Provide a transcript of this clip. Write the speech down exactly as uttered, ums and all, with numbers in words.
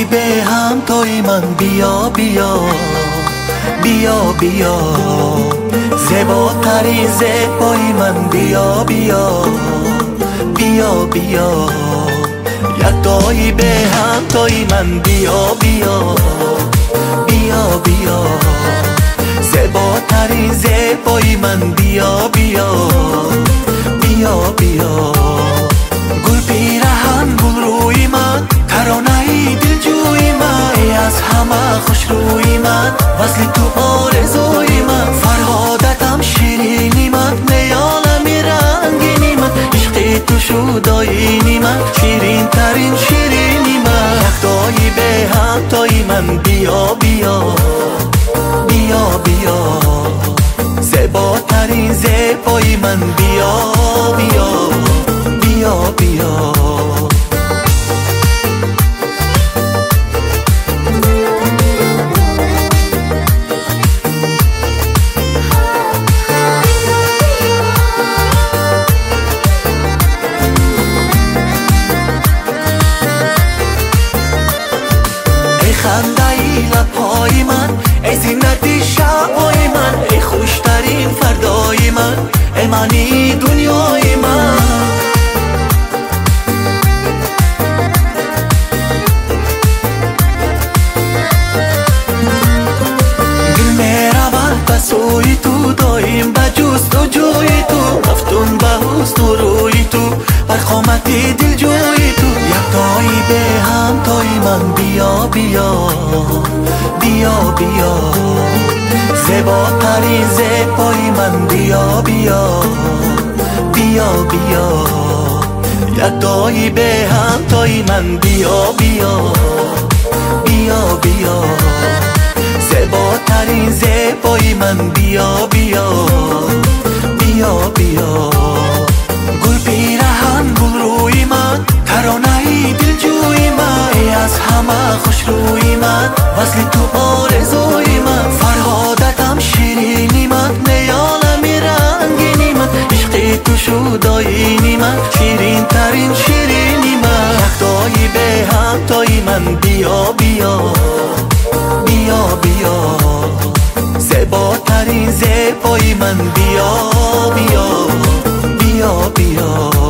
به هم توی من، بیا بیا بیا بیا، زیباترین زیبای من، بیا بیا بیا بیا، یکتایی به هم توی من، بیا بیا بیا بیا، زیباترین زیبای من، بیا بیا بیا بیا. گل پیرهن گل روی من، ترانه دلجوی من، ای از همه خوش روی من، وصل تو آرزوی من، فرهادتم شیرینی من، نیالم رنگینی من، عشق تو شد آیینی من، شیرین ترین شیرینی من، یکتایی به هم تایی من، بیا بیا بیا بیا، زیباترین زیبای من، بیا بیا بیا بیا. ای خنده ای لبهای من، ای زینت شبهای من، ای خوشترین فردای من، ای معنی دنیای من. دل میرود به سوی تو، دایم به جستجوی تو، مفتون به حسن و روی تو، بر قامت دل جوی تو، یکتایی به هم تایی من، بیا بیا بیا بیا، زیباترین زیبای من، بیا بیا بیا بیا، یکتایی به هم تایی من، بیا بیا بیا بیا، زیباترین زیبای من، بیا بیا بیا بیا. گل پیرهن گل روی من، ترانه دلجوی من، ای از همه خوش روی من، وصل تو آرزوی من، فرهادتم شیرینی من، نیالم رنگینی من، عشق تو شد آیینی من، شیرین ترین شیرینی من، یکتایی به هم تایی من، بیا بیا بیا بیا، زیباترین زیبای من، بیا بیا بیا بیا.